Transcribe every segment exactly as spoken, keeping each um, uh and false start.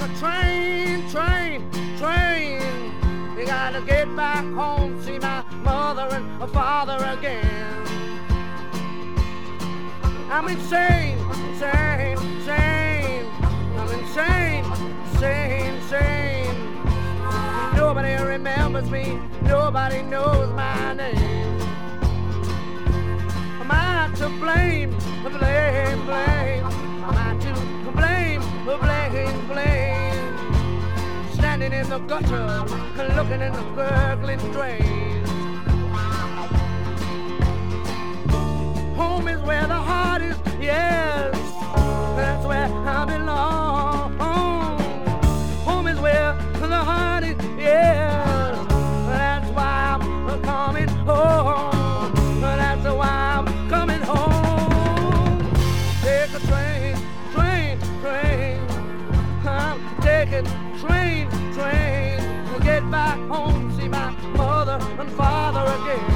a train, train, train. You gotta get back home, see my mother and father again. I'm insane, insane, insane. I'm insane, insane, insane. Nobody remembers me, nobody knows my name. Am I to blame, blame, blame? Am I to blame, blame, blame? Standing in the gutter, looking in the gurgling drain. Home is where the heart is, yes, that's where I belong. Home is where the heart is, yes, that's why I'm coming home. That's why I'm coming home. Take a train, train, train. I'm taking train, train to get back home, see my mother and father again.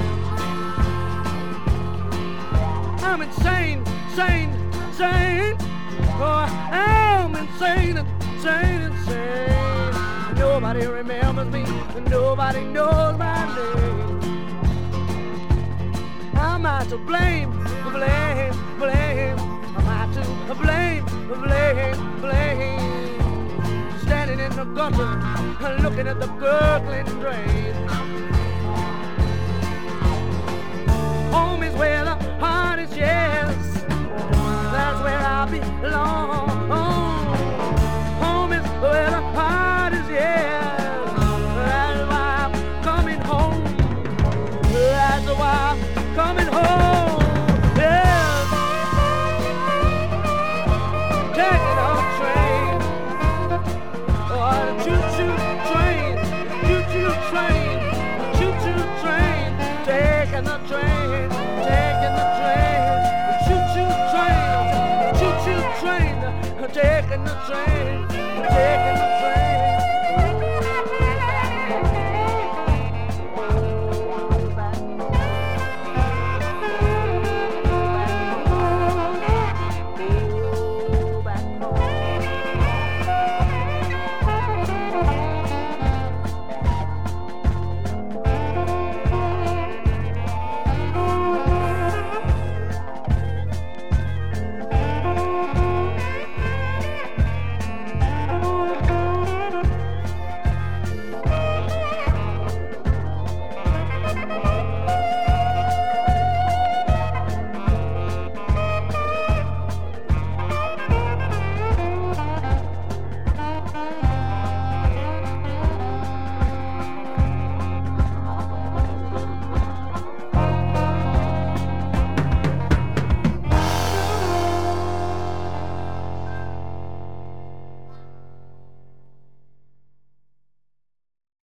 I'm insane, insane, insane. Oh, I'm insane, insane, insane. Nobody remembers me, and nobody knows my name. Am I to blame, blame, blame? Am I to blame, blame, blame? Standing in the gutter, looking at the gurgling drain. Home is where the heart is, yes, that's where I belong. Home is where the heart is, yes, that's why I'm coming home. That's why I'm coming home, yes. Taking a train, oh, the choo-choo train, choo-choo train, choo-choo train, taking the train, taking the train, choo-choo train, choo-choo train, taking the train, taking the